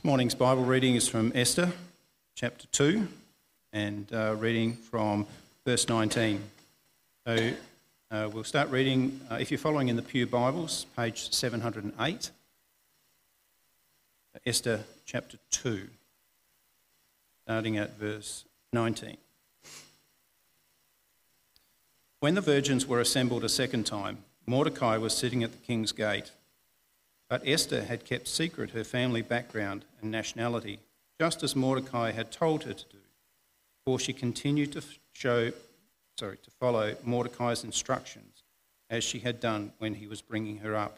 Morning's Bible reading is from Esther, chapter 2, and reading from verse 19. So we'll start reading, if you're following in the Pew Bibles, page 708, Esther chapter 2, starting at verse 19. When the virgins were assembled a second time, Mordecai was sitting at the king's gate. But Esther had kept secret her family background and nationality, just as Mordecai had told her to do, for she continued to follow Mordecai's instructions, as she had done when he was bringing her up.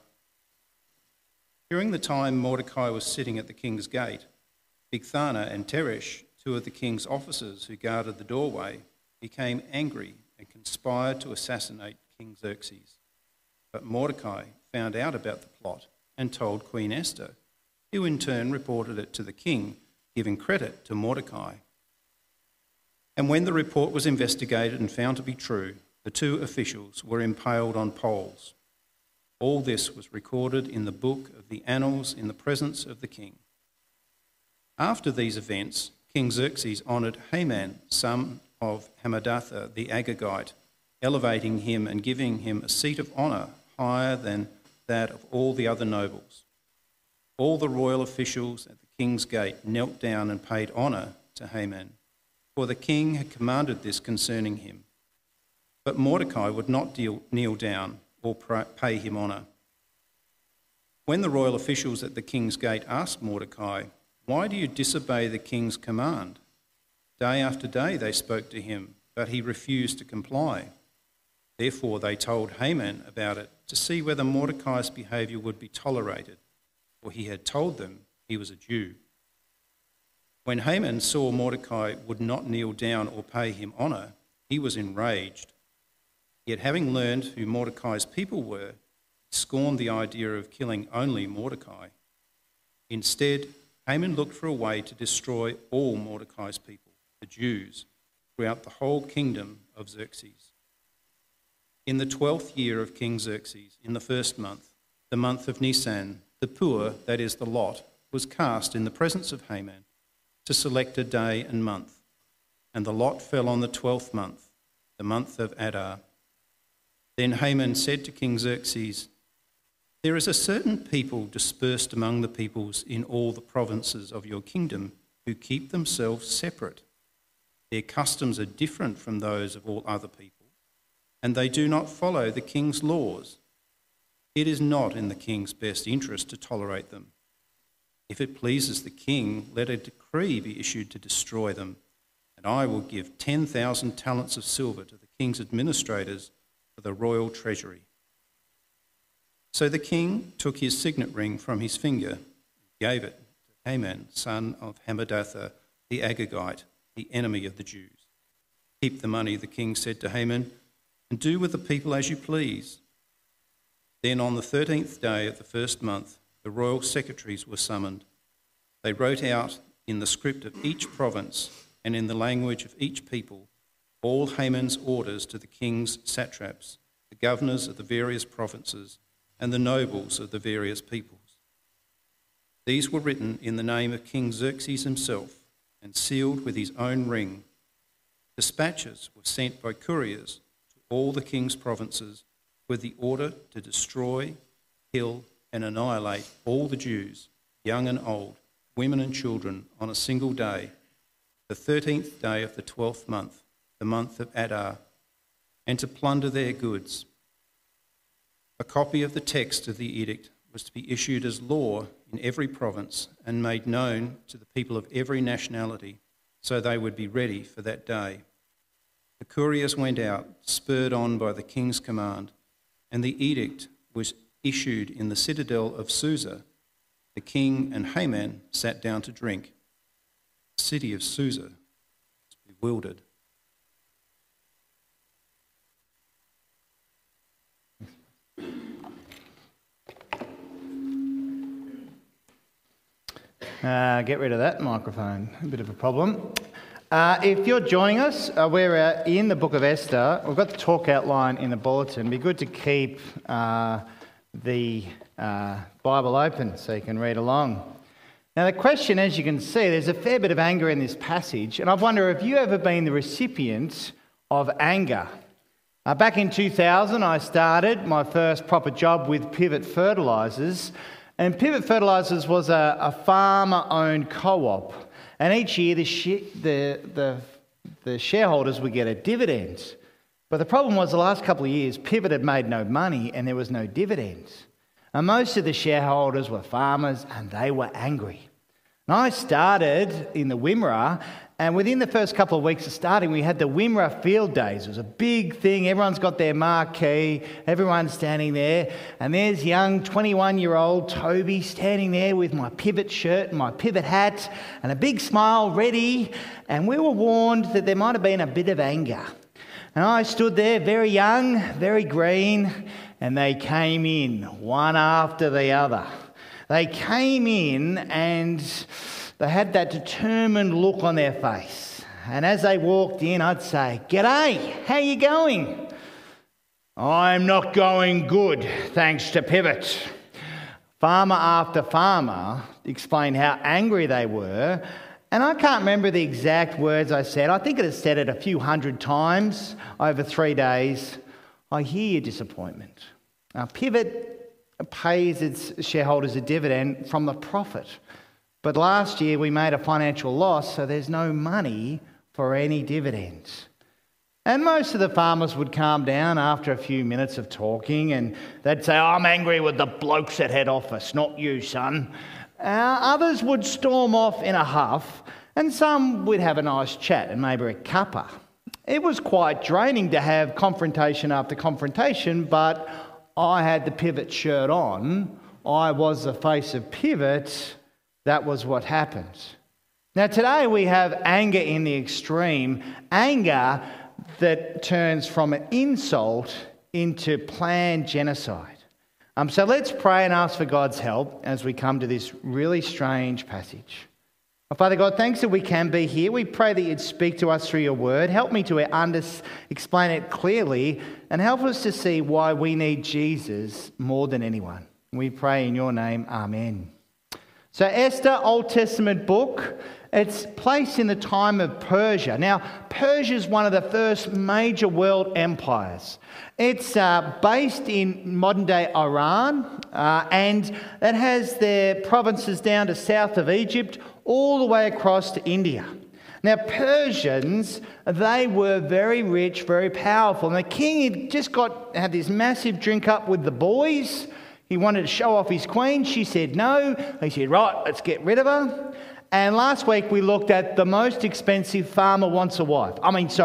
During the time Mordecai was sitting at the king's gate, Bigthana and Teresh, two of the king's officers who guarded the doorway, became angry and conspired to assassinate King Xerxes. But Mordecai found out about the plot and told Queen Esther, who in turn reported it to the king, giving credit to Mordecai. And when the report was investigated and found to be true, the two officials were impaled on poles. All this was recorded in the book of the annals in the presence of the king. After these events, King Xerxes honoured Haman, son of Hammedatha the Agagite, elevating him and giving him a seat of honour higher than that of all the other nobles. All the royal officials at the king's gate knelt down and paid honour to Haman, for the king had commanded this concerning him. But Mordecai would not kneel down or pay him honour. When the royal officials at the king's gate asked Mordecai, "Why do you disobey the king's command?" Day after day they spoke to him, but he refused to comply. Therefore they told Haman about it to see whether Mordecai's behaviour would be tolerated, for he had told them he was a Jew. When Haman saw Mordecai would not kneel down or pay him honour, he was enraged. Yet having learned who Mordecai's people were, he scorned the idea of killing only Mordecai. Instead, Haman looked for a way to destroy all Mordecai's people, the Jews, throughout the whole kingdom of Xerxes. In the 12th year of King Xerxes, in the first month, the month of Nisan, the pur, that is the lot, was cast in the presence of Haman to select a day and month. And the lot fell on the 12th month, the month of Adar. Then Haman said to King Xerxes, "There is a certain people dispersed among the peoples in all the provinces of your kingdom who keep themselves separate. Their customs are different from those of all other people, and they do not follow the king's laws. It is not in the king's best interest to tolerate them. If it pleases the king, let a decree be issued to destroy them, and I will give 10,000 talents of silver to the king's administrators for the royal treasury." So the king took his signet ring from his finger and gave it to Haman, son of Hammedatha the Agagite, the enemy of the Jews. "Keep the money," the king said to Haman, "and do with the people as you please." Then on the 13th day of the first month, the royal secretaries were summoned. They wrote out in the script of each province and in the language of each people all Haman's orders to the king's satraps, the governors of the various provinces, and the nobles of the various peoples. These were written in the name of King Xerxes himself and sealed with his own ring. Dispatches were sent by couriers all the king's provinces with the order to destroy, kill, and annihilate all the Jews, young and old, women and children, on a single day, the 13th day of the 12th month, the month of Adar, and to plunder their goods. A copy of the text of the edict was to be issued as law in every province and made known to the people of every nationality, so they would be ready for that day. The couriers went out, spurred on by the king's command, and the edict was issued in the citadel of Susa. The king and Haman sat down to drink. The city of Susa was bewildered. Get rid of that microphone, a bit of a problem. If you're joining us, we're in the book of Esther. We've got the talk outline in the bulletin. It'd be good to keep the Bible open so you can read along. Now, the question, as you can see, there's a fair bit of anger in this passage, and I wonder if you ever been the recipient of anger. Back in 2000, I started my first proper job with Pivot Fertilisers, and Pivot Fertilisers was a farmer-owned co-op, and each year the shareholders would get a dividend. But the problem was the last couple of years, Pivot had made no money and there was no dividends. And most of the shareholders were farmers and they were angry. And I started in the Wimmera, and within the first couple of weeks of starting, we had the Wimmera Field Days. It was a big thing. Everyone's got their marquee. Everyone's standing there. And there's young 21-year-old Toby standing there with my Pivot shirt and my Pivot hat and a big smile ready. And we were warned that there might have been a bit of anger. And I stood there very young, very green, and they came in one after the other. They came in and they had that determined look on their face. And as they walked in, I'd say, "G'day, how you going?" "I'm not going good, thanks to Pivot." Farmer after farmer explained how angry they were. And I can't remember the exact words I said. I think I said it a few hundred times over 3 days. "I hear your disappointment." Now, Pivot pays its shareholders a dividend from the profit. But last year we made a financial loss, so there's no money for any dividends. And most of the farmers would calm down after a few minutes of talking and they'd say, "I'm angry with the blokes at head office, not you, son." Others would storm off in a huff, and some would have a nice chat and maybe a cuppa. It was quite draining to have confrontation after confrontation, but I had the Pivot shirt on. I was the face of Pivot. That was what happened. Now today we have anger in the extreme, anger that turns from an insult into planned genocide. So let's pray and ask for God's help as we come to this really strange passage. Father God, thanks that we can be here. We pray that you'd speak to us through your word. Help me to explain it clearly and help us to see why we need Jesus more than anyone. We pray in your name, amen. So Esther, Old Testament book, it's placed in the time of Persia. Now, Persia is one of the first major world empires. It's based in modern-day Iran, and it has their provinces down to south of Egypt, all the way across to India. Now, Persians, they were very rich, very powerful, and the king had just had this massive drink up with the boys. He wanted to show off his queen. She said no. He said, "Right, let's get rid of her." And last week we looked at the most expensive farmer wants a wife.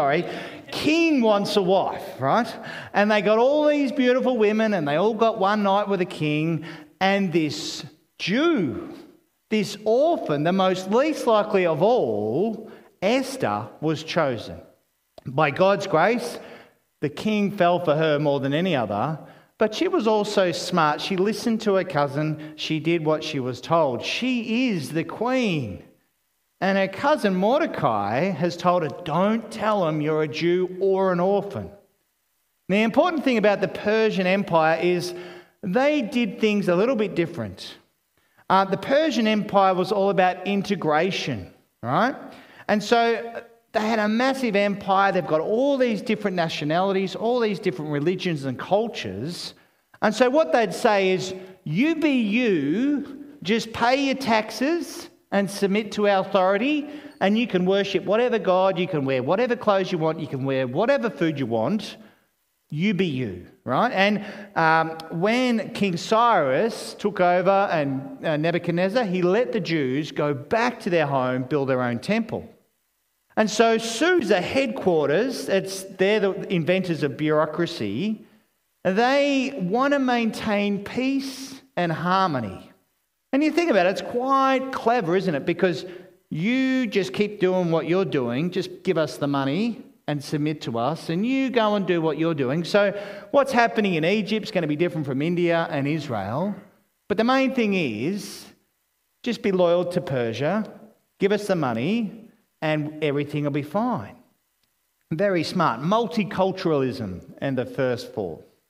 King wants a wife, right? And they got all these beautiful women and they all got one night with the king. And this Jew, this orphan, the most least likely of all, Esther, was chosen. By God's grace, the king fell for her more than any other. But she was also smart. She listened to her cousin. She did what she was told. She is the queen. And her cousin Mordecai has told her, "Don't tell him you're a Jew or an orphan." The important thing about the Persian Empire is they did things a little bit different. The Persian Empire was all about integration, right? And so they had a massive empire. They've got all these different nationalities, all these different religions and cultures. And so what they'd say is, "You be you, just pay your taxes and submit to our authority, and you can worship whatever God, you can wear whatever clothes you want, you can wear whatever food you want. You be you," right? And when King Cyrus took over and Nebuchadnezzar, he let the Jews go back to their home, build their own temple. And so Susa headquarters, they're the inventors of bureaucracy, they want to maintain peace and harmony. And you think about it, it's quite clever, isn't it? Because you just keep doing what you're doing, just give us the money and submit to us, and you go and do what you're doing. So what's happening in Egypt is going to be different from India and Israel. But the main thing is, just be loyal to Persia, give us the money, and everything will be fine. Very smart. Multiculturalism and the first fall.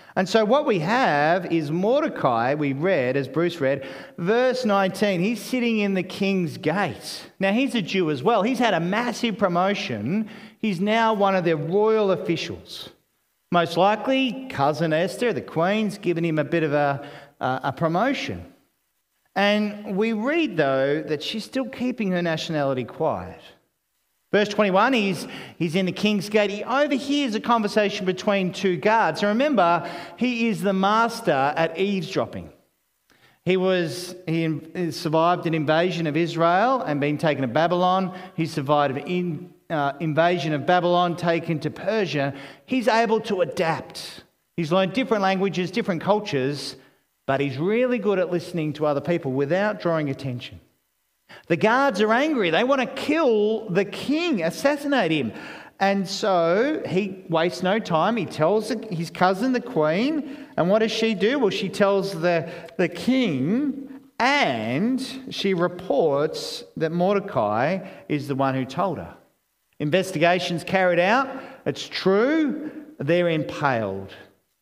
And so what we have is Mordecai, we read, as Bruce read, verse 19, he's sitting in the king's gate. Now, he's a Jew as well. He's had a massive promotion. He's now one of their royal officials. Most likely, cousin Esther, the queen's given him a bit of a promotion. And we read, though, that she's still keeping her nationality quiet. Verse 21, he's in the king's gate. He overhears a conversation between two guards. And remember, he is the master at eavesdropping. He survived an invasion of Israel and been taken to Babylon. He survived an invasion of Babylon, taken to Persia. He's able to adapt. He's learned different languages, different cultures, but he's really good at listening to other people without drawing attention. The guards are angry. They want to kill the king, assassinate him. And so he wastes no time. He tells his cousin, the queen, and what does she do? Well, she tells the king, and she reports that Mordecai is the one who told her. Investigations carried out. It's true. They're impaled.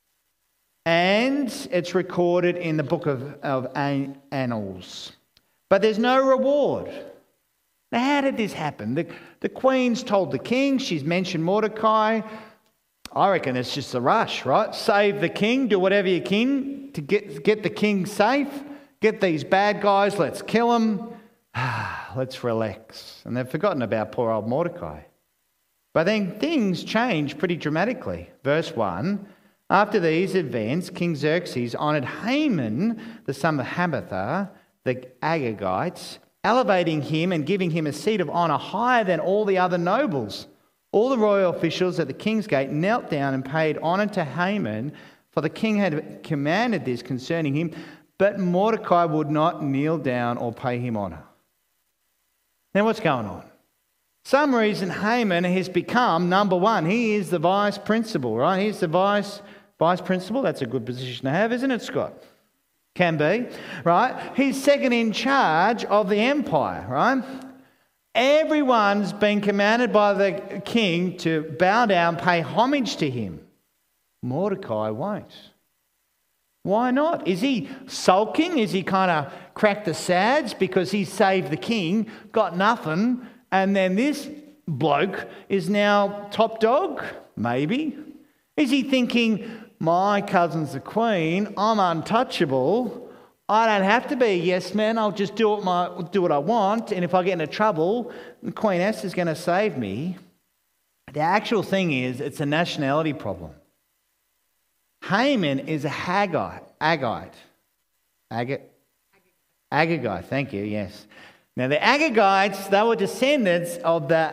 And it's recorded in the book of Annals. But there's no reward. Now, how did this happen? The queen's told the king, she's mentioned Mordecai. I reckon it's just a rush, right? Save the king, do whatever you can to get the king safe. Get these bad guys, let's kill them. Let's relax. And they've forgotten about poor old Mordecai. But then things change pretty dramatically. Verse 1, after these events, King Xerxes honoured Haman, the son of Hammedatha, the Agagites, elevating him and giving him a seat of honour higher than all the other nobles. All the royal officials at the king's gate knelt down and paid honour to Haman, for the king had commanded this concerning him, but Mordecai would not kneel down or pay him honour. Now what's going on? Some reason Haman has become number one. He is the vice principal, right? He's the vice principal. That's a good position to have, isn't it, Scott? Can be, right? He's second in charge of the empire, right? Everyone's been commanded by the king to bow down, pay homage to him. Mordecai won't. Why not? Is he sulking? Is he kind of cracked the sads because he saved the king, got nothing, and then this bloke is now top dog? Maybe. Is he thinking, my cousin's the queen, I'm untouchable, I don't have to be a yes man, I'll just do what I want, and if I get into trouble, Queen Esther's going to save me? The actual thing is, it's a nationality problem. Haman is a Agagite, thank you, yes. Now the Agagites, they were descendants of the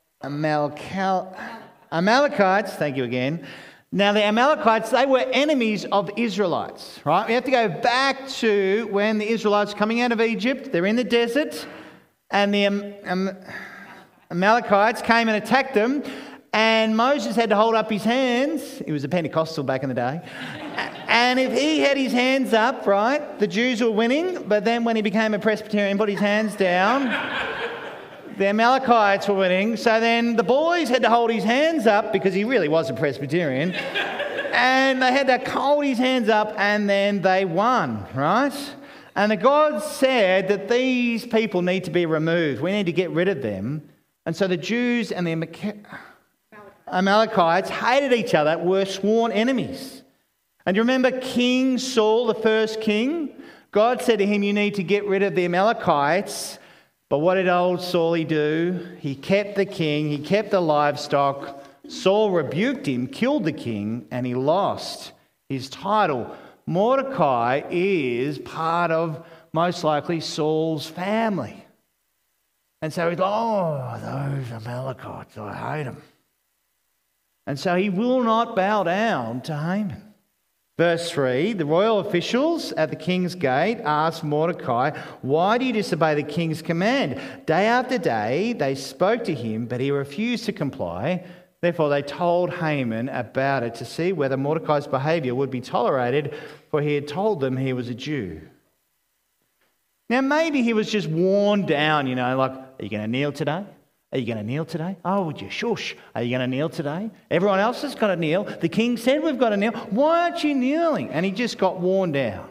Amalekites, thank you again. Now, the Amalekites, they were enemies of the Israelites, right? We have to go back to when the Israelites were coming out of Egypt. They're in the desert, and the Amalekites came and attacked them, and Moses had to hold up his hands. He was a Pentecostal back in the day. And if he had his hands up, right, the Jews were winning, but then when he became a Presbyterian, put his hands down, the Amalekites were winning, so then the boys had to hold his hands up because he really was a Presbyterian, and they had to hold his hands up, and then they won, right? And the God said that these people need to be removed. We need to get rid of them. And so the Jews and the Amalekites hated each other, were sworn enemies. And you remember King Saul, the first king? God said to him, you need to get rid of the Amalekites. But what did old Saulie do? He kept the king, he kept the livestock. Saul rebuked him, killed the king, and he lost his title. Mordecai is part of, most likely, Saul's family. And so he's like, oh, those Amalekites, I hate them. And so he will not bow down to Haman. Verse 3, the royal officials at the king's gate asked Mordecai, why do you disobey the king's command? Day after day they spoke to him, but he refused to comply. Therefore they told Haman about it to see whether Mordecai's behaviour would be tolerated, for he had told them he was a Jew. Now maybe he was just worn down, like, are you going to kneel today? Are Are you going to kneel today? Oh, would you shush? Are you going to kneel today? Everyone else has got to kneel. The king said we've got to kneel. Why aren't you kneeling? And he just got worn down.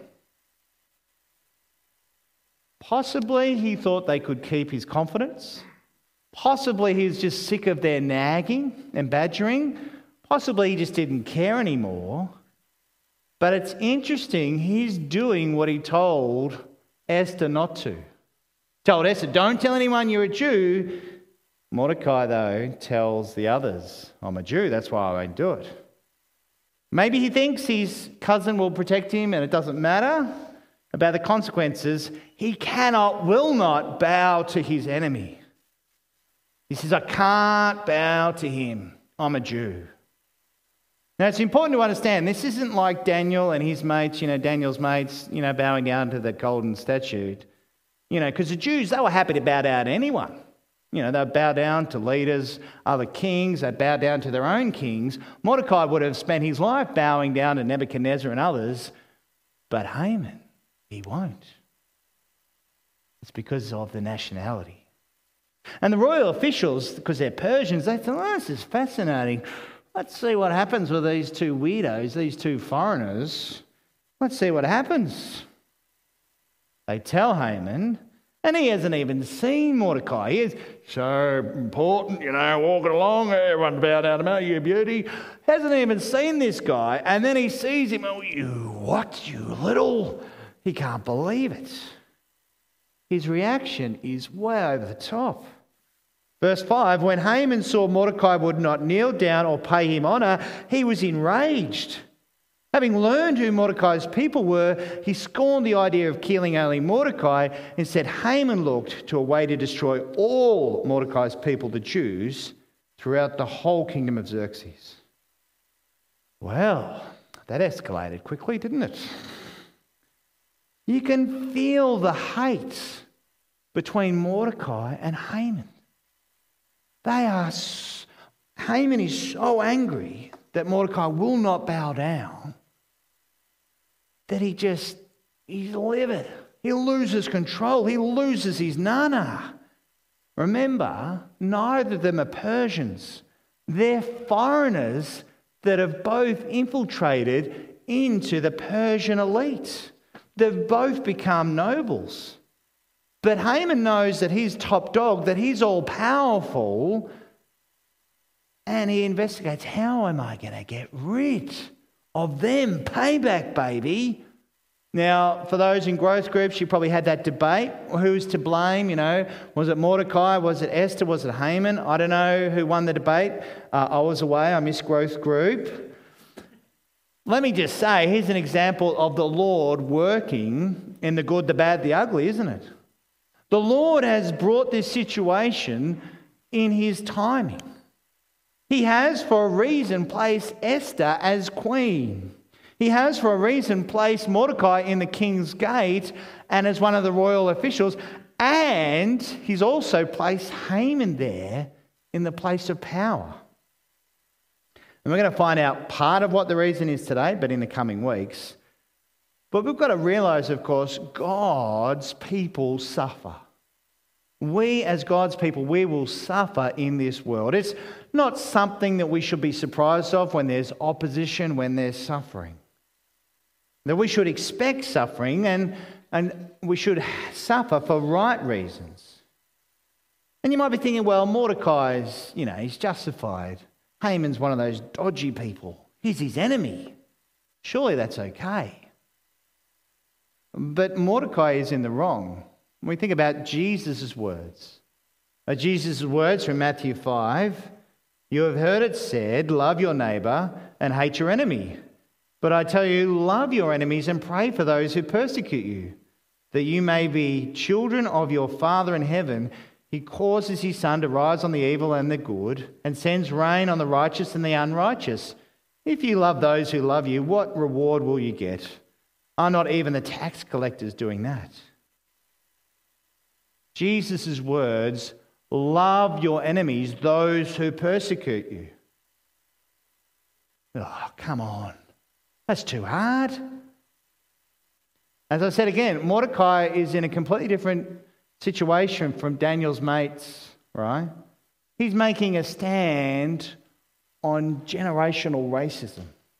Possibly he thought they could keep his confidence. Possibly he was just sick of their nagging and badgering. Possibly he just didn't care anymore. But it's interesting, he's doing what he told Esther not to. Told Esther, don't tell anyone you're a Jew. Mordecai, though, tells the others, I'm a Jew, that's why I won't do it. Maybe he thinks his cousin will protect him and it doesn't matter about the consequences. He will not bow to his enemy. He says, I can't bow to him. I'm a Jew. Now, it's important to understand, this isn't like Daniel and his mates, Daniel's mates, bowing down to the golden statue. Because the Jews, they were happy to bow down to anyone. They'd bow down to leaders, other kings, they'd bow down to their own kings. Mordecai would have spent his life bowing down to Nebuchadnezzar and others, but Haman, he won't. It's because of the nationality. And the royal officials, because they're Persians, they thought, oh, this is fascinating. Let's see what happens with these two weirdos, these two foreigners. Let's see what happens. They tell Haman, and he hasn't even seen Mordecai. He is so important, walking along, everyone bow down to me, you beauty. Hasn't even seen this guy. And then he sees him, oh, you little... He can't believe it. His reaction is way over the top. Verse 5, when Haman saw Mordecai would not kneel down or pay him honour, he was enraged. Having learned who Mordecai's people were, he scorned the idea of killing only Mordecai. Instead, Haman looked to a way to destroy all Mordecai's people, the Jews, throughout the whole kingdom of Xerxes. Well, that escalated quickly, didn't it? You can feel the hate between Mordecai and Haman. Haman is so angry that Mordecai will not bow down that he's livid. He loses control. He loses his nana. Remember, neither of them are Persians. They're foreigners that have both infiltrated into the Persian elite. They've both become nobles. But Haman knows that he's top dog, that he's all powerful, and he investigates, how am I going to get rid of them? Payback, baby. Now, for those in growth groups, you probably had that debate. Who's to blame? Was it Mordecai? Was it Esther? Was it Haman? I don't know who won the debate. I was away. I missed growth group. Let me just say, here's an example of the Lord working in the good, the bad, the ugly, isn't it? The Lord has brought this situation in his timing. He has, for a reason, placed Esther as queen. He has, for a reason, placed Mordecai in the king's gate and as one of the royal officials. And he's also placed Haman there in the place of power. And we're going to find out part of what the reason is today, but in the coming weeks. But we've got to realise, of course, God's people suffer. We, as God's people, we will suffer in this world. It's not something that we should be surprised of when there's opposition, when there's suffering. That we should expect suffering and we should suffer for right reasons. And you might be thinking, well, Mordecai's, he's justified. Haman's one of those dodgy people. He's his enemy. Surely that's okay. But Mordecai is in the wrong. When we think about Jesus' words. Jesus' words from Matthew 5, you have heard it said, love your neighbour and hate your enemy. But I tell you, love your enemies and pray for those who persecute you, that you may be children of your Father in heaven. He causes his sun to rise on the evil and the good, and sends rain on the righteous and the unrighteous. If you love those who love you, what reward will you get? Are not even the tax collectors doing that? Jesus' words, love your enemies, those who persecute you. Oh, come on. That's too hard. As I said again, Mordecai is in a completely different situation from Daniel's mates, right? He's making a stand on generational racism.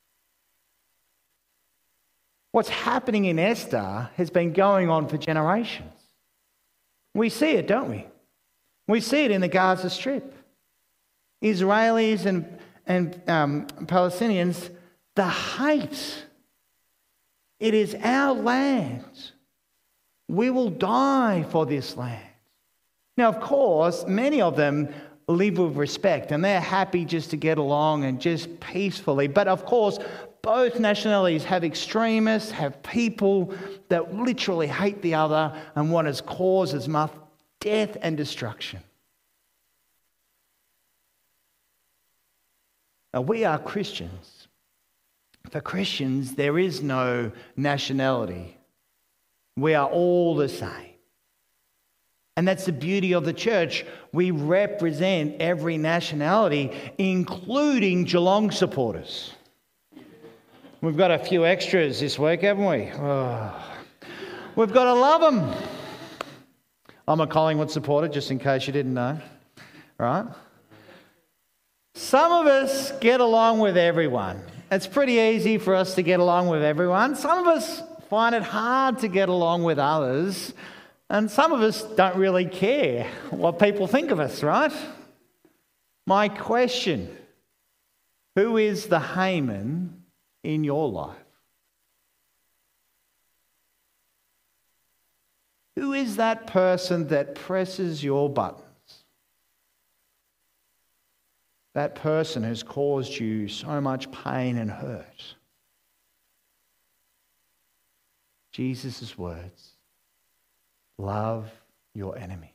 What's happening in Esther has been going on for generations. We see it, don't we? We see it in the Gaza Strip. Israelis and Palestinians, the hate. It is our land. We will die for this land. Now, of course, many of them live with respect and they're happy just to get along and just peacefully. But of course, both nationalities have extremists, have people that literally hate the other and want to cause as much death and destruction. Now, we are Christians. For Christians, there is no nationality. We are all the same. And that's the beauty of the church. We represent every nationality, including Geelong supporters. We've got a few extras this week, haven't we? Oh. We've got to love them. I'm a Collingwood supporter, just in case you didn't know. Right? Some of us get along with everyone. It's pretty easy for us to get along with everyone. Some of us find it hard to get along with others. And some of us don't really care what people think of us, right? My question, who is the Haman in your life? Who is that person that presses your buttons? That person who's caused you so much pain and hurt. Jesus' words, love your enemies.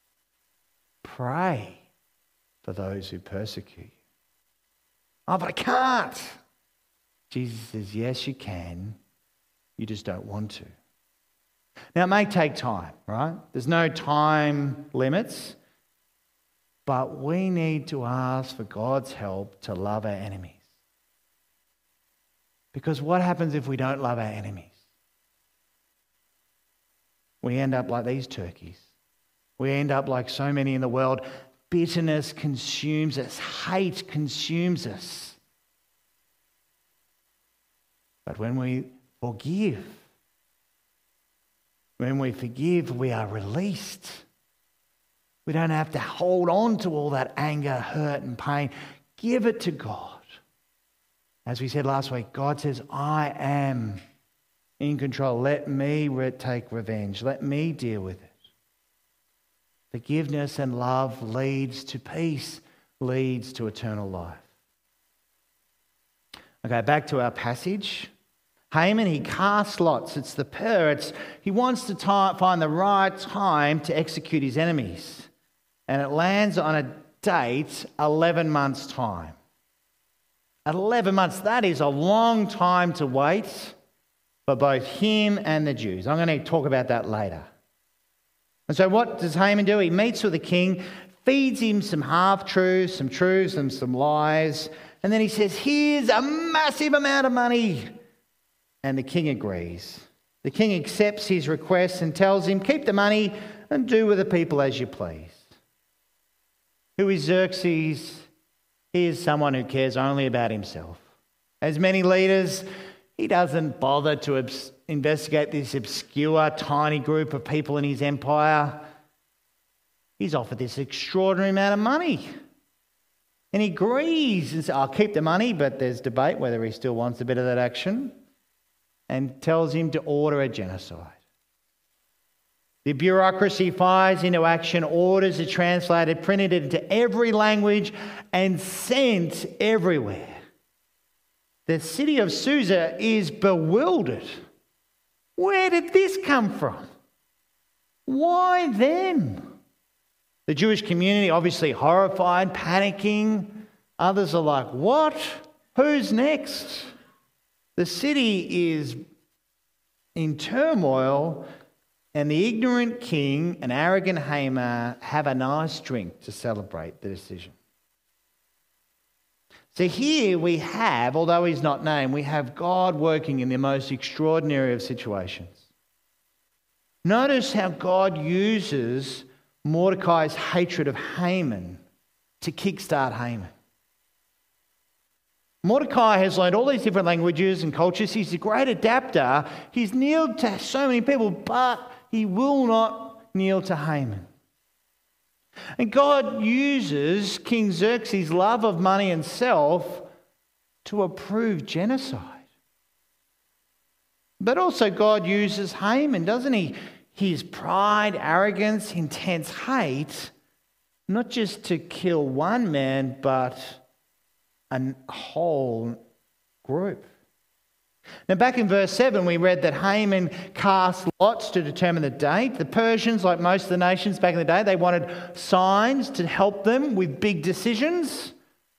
Pray for those who persecute you. Oh, but I can't. Jesus says, yes, you can. You just don't want to. Now, it may take time, right? There's no time limits. But we need to ask for God's help to love our enemies. Because what happens if we don't love our enemies? We end up like these turkeys. We end up like so many in the world. Bitterness consumes us. Hate consumes us. But when we forgive, we are released. We don't have to hold on to all that anger, hurt and pain. Give it to God. As we said last week, God says, I am in control. Let me take revenge. Let me deal with it. Forgiveness and love leads to peace, leads to eternal life. Okay, back to our passage. Haman, he casts lots. It's the he wants to find the right time to execute his enemies. And it lands on a date, 11 months' time. At 11 months, that is a long time to wait for both him and the Jews. I'm going to talk about that later. And so what does Haman do? He meets with the king, feeds him some half-truths, some truths and some lies. And then he says, here's a massive amount of money. And the king agrees. The king accepts his request and tells him, keep the money and do with the people as you please. Who is Xerxes? He is someone who cares only about himself. As many leaders, he doesn't bother to investigate this obscure, tiny group of people in his empire. He's offered this extraordinary amount of money. And he agrees and says, I'll keep the money, but there's debate whether he still wants a bit of that action. And tells him to order a genocide. The bureaucracy fires into action, orders are translated, printed into every language and sent everywhere. The city of Susa is bewildered. Where did this come from? Why them? The Jewish community obviously horrified, panicking. Others are like, what? Who's next? The city is in turmoil. And the ignorant king and arrogant Haman have a nice drink to celebrate the decision. So here we have, although he's not named, we have God working in the most extraordinary of situations. Notice how God uses Mordecai's hatred of Haman to kickstart Haman. Mordecai has learned all these different languages and cultures. He's a great adapter. He's kneeled to so many people, but he will not kneel to Haman. And God uses King Xerxes' love of money and self to approve genocide. But also God uses Haman, doesn't he? His pride, arrogance, intense hate, not just to kill one man, but a whole group. Now, back in verse 7, we read that Haman cast lots to determine the date. The Persians, like most of the nations back in the day, they wanted signs to help them with big decisions.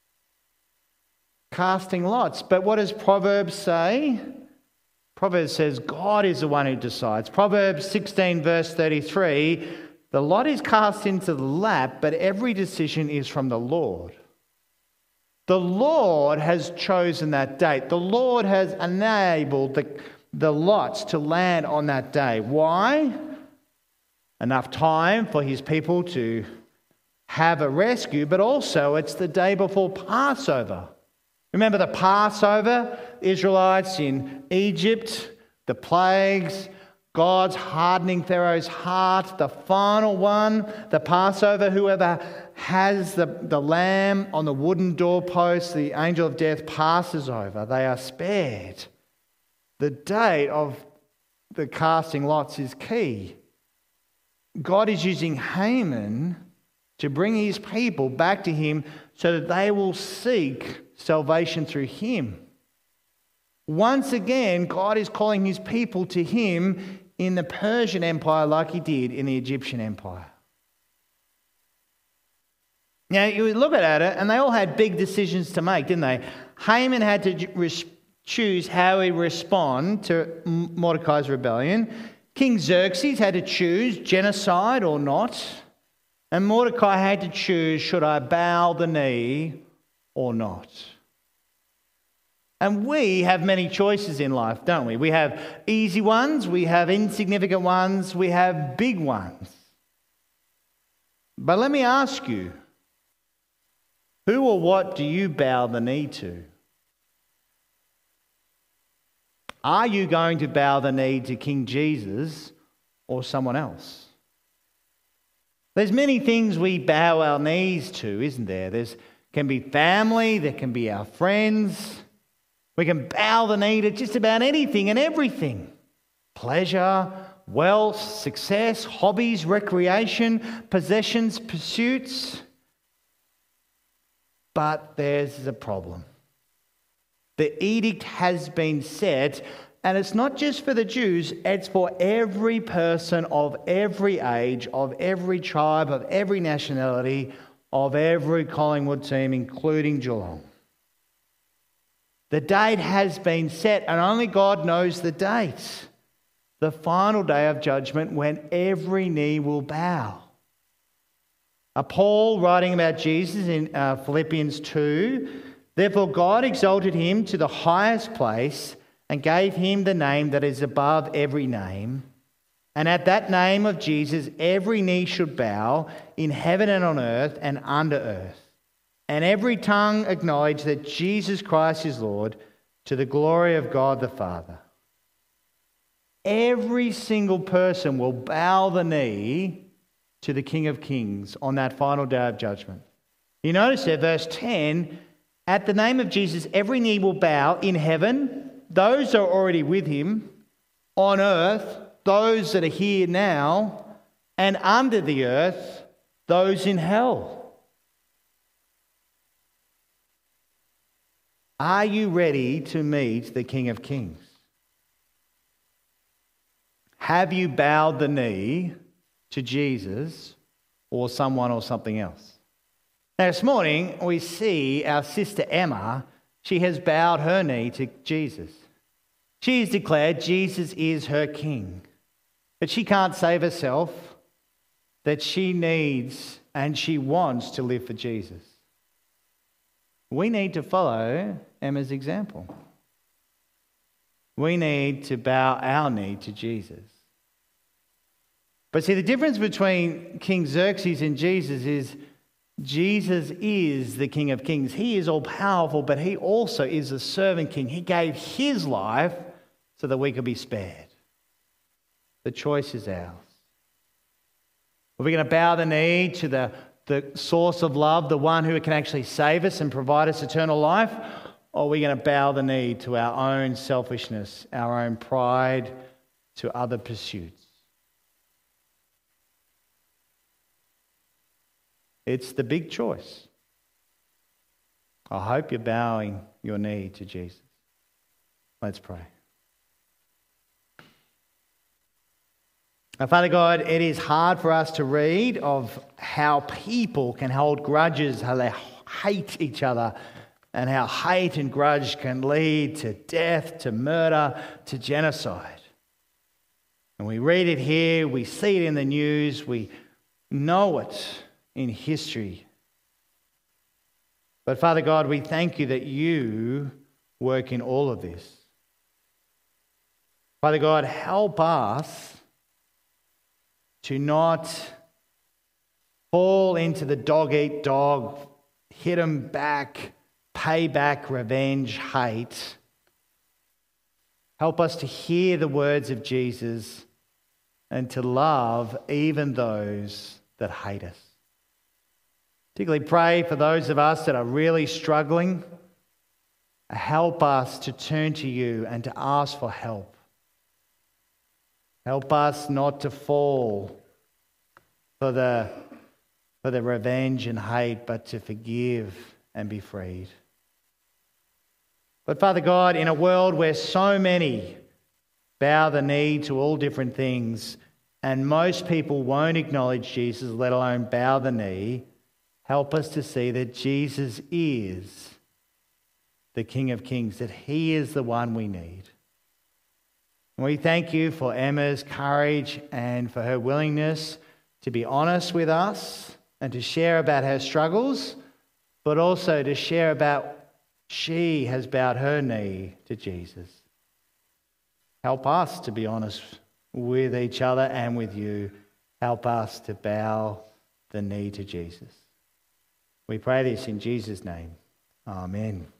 Casting lots. But what does Proverbs say? Proverbs says God is the one who decides. Proverbs 16 verse 33, the lot is cast into the lap, but every decision is from the Lord. The Lord has chosen that date. The Lord has enabled the lots to land on that day. Why? Enough time for his people to have a rescue, but also it's the day before Passover. Remember the Passover? Israelites in Egypt, the plagues, God's hardening Pharaoh's heart, the final one, the Passover, whoever has the lamb on the wooden doorpost, the angel of death passes over. They are spared. The date of the casting lots is key. God is using Haman to bring his people back to him so that they will seek salvation through him. Once again, God is calling his people to him in the Persian Empire like he did in the Egyptian Empire. Now, you look at it, and they all had big decisions to make, didn't they? Haman had to choose how he respond to Mordecai's rebellion. King Xerxes had to choose genocide or not. And Mordecai had to choose, should I bow the knee or not? And we have many choices in life, don't we? We have easy ones, we have insignificant ones, we have big ones. But let me ask you, who or what do you bow the knee to? Are you going to bow the knee to King Jesus or someone else? There's many things we bow our knees to, isn't there? There can be family, there can be our friends. We can bow the knee to just about anything and everything. Pleasure, wealth, success, hobbies, recreation, possessions, pursuits. But there's a problem. The edict has been set, and it's not just for the Jews, it's for every person of every age, of every tribe, of every nationality, of every Collingwood team, including Geelong. The date has been set, and only God knows the date. The final day of judgment when every knee will bow. Paul, writing about Jesus in Philippians 2, therefore God exalted him to the highest place and gave him the name that is above every name. And at that name of Jesus, every knee should bow in heaven and on earth and under earth. And every tongue acknowledge that Jesus Christ is Lord, to the glory of God the Father. Every single person will bow the knee to the King of Kings on that final day of judgment. You notice there, verse 10, at the name of Jesus, every knee will bow in heaven, those that are already with him, on earth, those that are here now, and under the earth, those in hell. Are you ready to meet the King of Kings? Have you bowed the knee to Jesus or someone or something else? Now, this morning, we see our sister Emma. She has bowed her knee to Jesus. She has declared Jesus is her King. But she can't save herself, that she needs and she wants to live for Jesus. We need to follow Emma's example. We need to bow our knee to Jesus. But see, the difference between King Xerxes and Jesus is Jesus is the King of Kings. He is all powerful, but he also is a servant king. He gave his life so that we could be spared. The choice is ours. Are we going to bow the knee to the source of love, the one who can actually save us and provide us eternal life? Or are we going to bow the knee to our own selfishness, our own pride, to other pursuits? It's the big choice. I hope you're bowing your knee to Jesus. Let's pray. Now, Father God, it is hard for us to read of how people can hold grudges, how they hate each other, and how hate and grudge can lead to death, to murder, to genocide. And we read it here, we see it in the news, we know it in history. But Father God, we thank you that you work in all of this. Father God, help us to not fall into the dog-eat-dog, hit them back, payback, revenge, hate. Help us to hear the words of Jesus and to love even those that hate us. Particularly pray for those of us that are really struggling. Help us to turn to you and to ask for help. Help us not to fall for the revenge and hate, but to forgive and be freed. But Father God, in a world where so many bow the knee to all different things, and most people won't acknowledge Jesus, let alone bow the knee, help us to see that Jesus is the King of Kings, that he is the one we need. We thank you for Emma's courage and for her willingness to be honest with us and to share about her struggles, but also to share about she has bowed her knee to Jesus. Help us to be honest with each other and with you. Help us to bow the knee to Jesus. We pray this in Jesus' name. Amen.